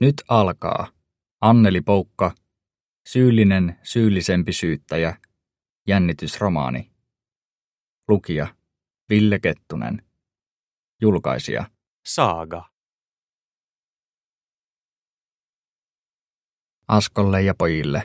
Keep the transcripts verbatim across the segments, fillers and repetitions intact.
Nyt alkaa. Anneli Poukka. Syyllinen, syyllisempi syyttäjä. Jännitysromaani. Lukija. Ville Kettunen. Julkaisija. Saaga. Askolle ja pojille.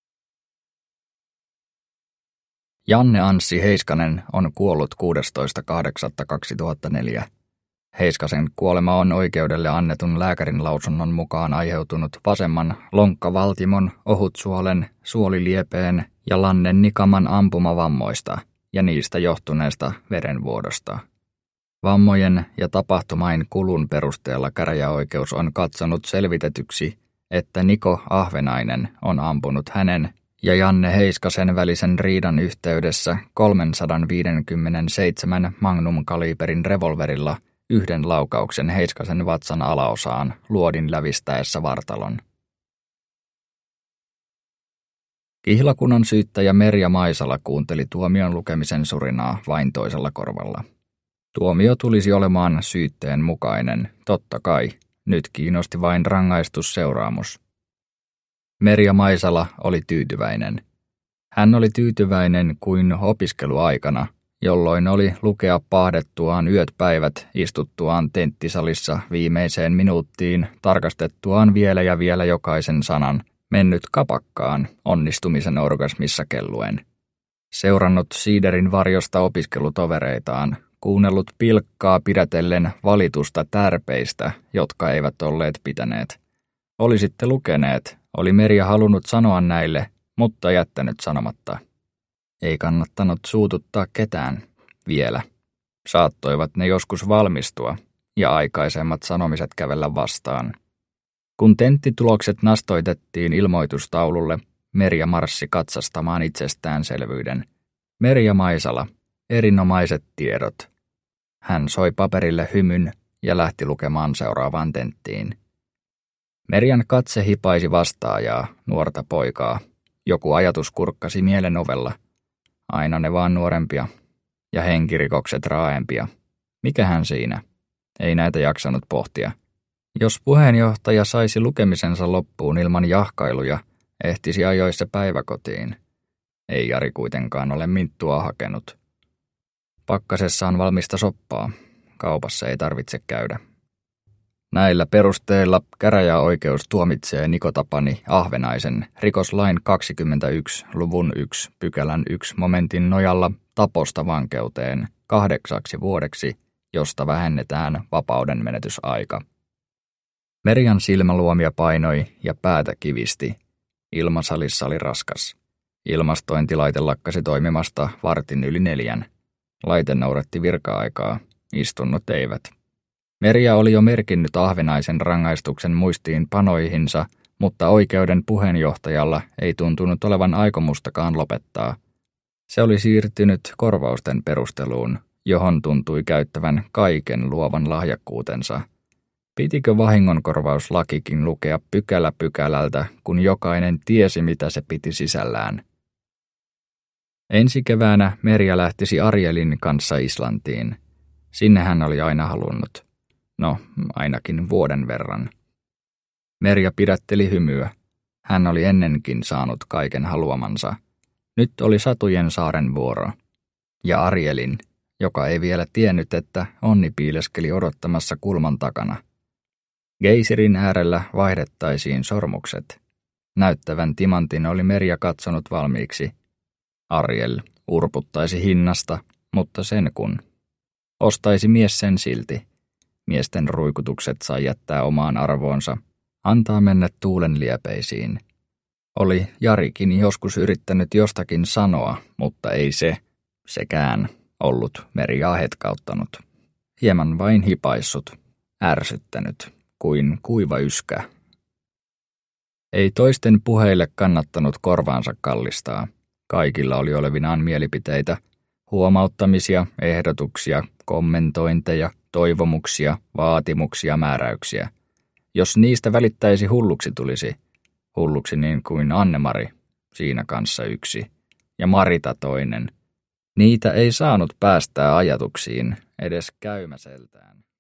Janne Anssi Heiskanen on kuollut kuudestoista kahdeksatta kaksituhattaneljä. Heiskasen kuolema on oikeudelle annetun lääkärin lausunnon mukaan aiheutunut vasemman lonkkavaltimon, ohutsuolen, suoliliepeen ja lannen nikaman ampumavammoista ja niistä johtuneesta verenvuodosta. Vammojen ja tapahtumain kulun perusteella käräjäoikeus on katsonut selvitetyksi, että Niko Ahvenainen on ampunut hänen ja Janne Heiskasen välisen riidan yhteydessä kolmesataaviisikymmentäseitsemän Magnum-kaliiperin revolverilla yhden laukauksen Heiskasen vatsan alaosaan luodin lävistäessä vartalon. Kihlakunnan syyttäjä Merja Maisala kuunteli tuomion lukemisen surinaa vain toisella korvalla. Tuomio tulisi olemaan syytteen mukainen, totta kai. Nyt kiinnosti vain rangaistusseuraamus. Merja Maisala oli tyytyväinen. Hän oli tyytyväinen kuin opiskeluaikana, jolloin oli lukea pahdettuaan yöt päivät istuttuaan tenttisalissa viimeiseen minuuttiin, tarkastettuaan vielä ja vielä jokaisen sanan, mennyt kapakkaan onnistumisen orgasmissa kelluen. Seurannut siiderin varjosta opiskelutovereitaan, kuunnellut pilkkaa pidätellen valitusta tärpeistä, jotka eivät olleet pitäneet. Olisitte lukeneet, oli Merja halunnut sanoa näille, mutta jättänyt sanomatta. Ei kannattanut suututtaa ketään, vielä. Saattoivat ne joskus valmistua ja aikaisemmat sanomiset kävellä vastaan. Kun tenttitulokset nastoitettiin ilmoitustaululle, Merja marssi katsastamaan itsestäänselvyyden. Merja Maisala, erinomaiset tiedot. Hän soi paperille hymyn ja lähti lukemaan seuraavaan tenttiin. Merjan katse hipaisi vastaajaa, nuorta poikaa. Joku ajatus kurkkasi mielen ovella. Aina ne vaan nuorempia. Ja henkirikokset raaempia. Mikähän siinä? Ei näitä jaksanut pohtia. Jos puheenjohtaja saisi lukemisensa loppuun ilman jahkailuja, ehtisi ajoissa päiväkotiin. Ei Jari kuitenkaan ole minttua hakenut. Pakkasessa on valmista soppaa. Kaupassa ei tarvitse käydä. Näillä perusteilla käräjäoikeus tuomitsee Niko Tapani Ahvenaisen rikoslain kaksikymmentäyksi luvun yksi pykälän yksi momentin nojalla taposta vankeuteen kahdeksaksi vuodeksi, josta vähennetään vapauden menetysaika. Merjan silmäluomia painoi ja päätä kivisti. Ilmasalissa oli raskas. Ilmastointilaite lakkasi toimimasta vartin yli neljän. Laite noudatti virka-aikaa, istunnot eivät. Merja oli jo merkinnyt Ahvenaisen rangaistuksen muistiin panoihinsa, mutta oikeuden puheenjohtajalla ei tuntunut olevan aikomustakaan lopettaa. Se oli siirtynyt korvausten perusteluun, johon tuntui käyttävän kaiken luovan lahjakkuutensa. Pitikö vahingonkorvauslakikin lukea pykälä pykälältä, kun jokainen tiesi, mitä se piti sisällään? Ensi keväänä Merja lähtisi Arielin kanssa Islantiin. Sinne hän oli aina halunnut. No, ainakin vuoden verran. Merja pidätteli hymyä. Hän oli ennenkin saanut kaiken haluamansa. Nyt oli Satujen saaren vuoro. Ja Arielin, joka ei vielä tiennyt, että onni piileskeli odottamassa kulman takana. Geisirin äärellä vaihdettaisiin sormukset. Näyttävän timantin oli Merja katsonut valmiiksi. Ariel urputtaisi hinnasta, mutta sen kun. Ostaisi mies sen silti. Miesten ruikutukset sai jättää omaan arvoonsa, antaa mennä tuulen liepeisiin. Oli Jarikin joskus yrittänyt jostakin sanoa, mutta ei se, sekään, ollut Merjaa hetkauttanut. Hieman vain hipaissut, ärsyttänyt, kuin kuiva yskä. Ei toisten puheille kannattanut korvaansa kallistaa. Kaikilla oli olevinaan mielipiteitä, huomauttamisia, ehdotuksia, kommentointeja, toivomuksia, vaatimuksia, määräyksiä. Jos niistä välittäisi hulluksi tulisi, hulluksi niin kuin Anne-Mari, siinä kanssa yksi, ja Marita toinen. Niitä ei saanut päästää ajatuksiin edes käymäseltään.